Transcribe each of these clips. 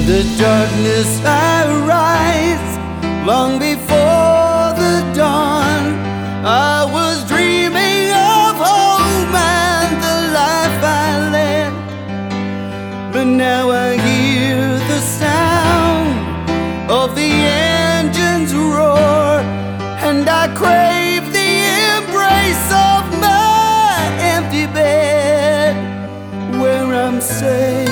the darkness I rise, long before the dawn. I was dreaming of home and the life I led, but now I hear the sound of the engines roar, and I crave the embrace of my empty bed, where I'm safe.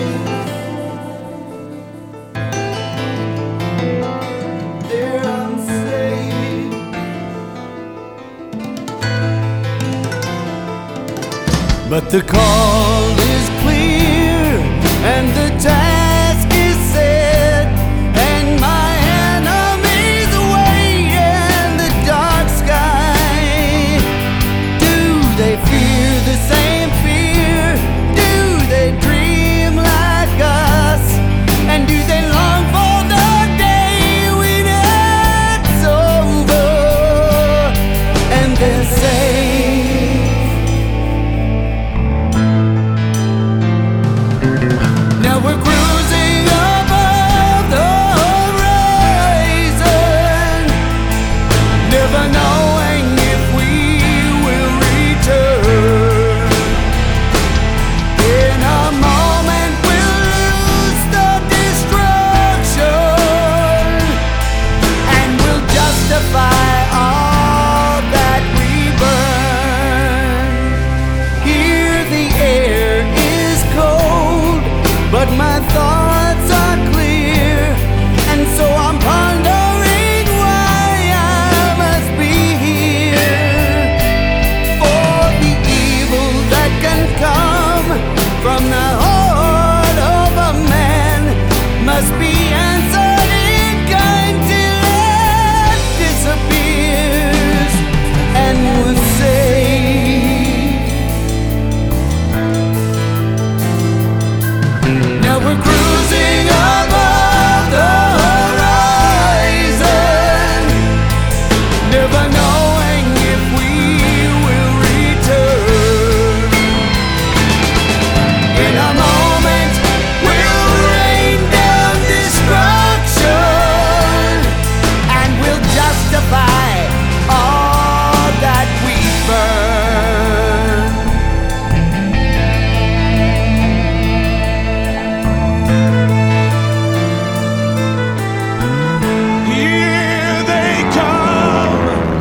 But the call is clear and the task is set, and my enemies wait in the dark sky. Do they fear the same fear? Do they dream like us? And do they long for the day when it's over and they're safe? We're cruising above the horizon, never knowing if we will return. In a moment we'll lose the destruction, and we'll justify all that we burn. Here the air is cold, but my thoughts are clear, and so I'm pondering why I must be here. For the evil that can come from the heart of a man must be answered in kind till it disappears and was saved. Now we're cruising above the horizon, never knowing if we will return. In a moment we'll rain down destruction, and we'll justify all that we burn. Here they come.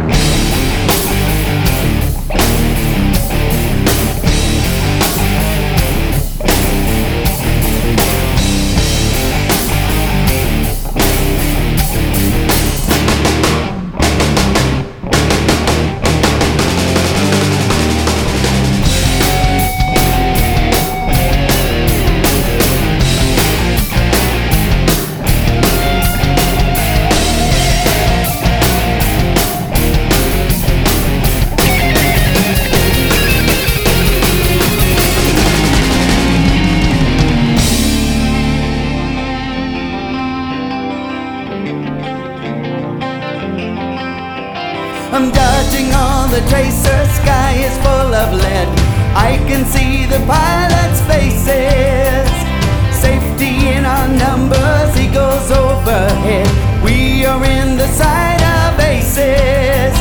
I'm dodging all the tracers, sky is full of lead. I can see the pilots' faces. Safety in our numbers, eagles overhead. We are in the sight of aces.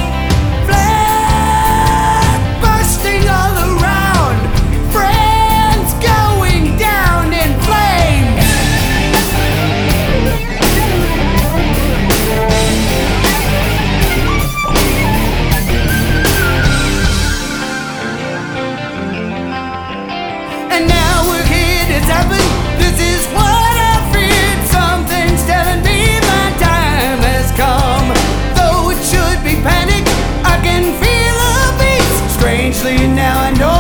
Flag bursting all around, friends going down in flames. And now we're here, it's happened. This is what I feared. Something's telling me my time has come. Though it should be panic, I can feel a beat. Strangely now I know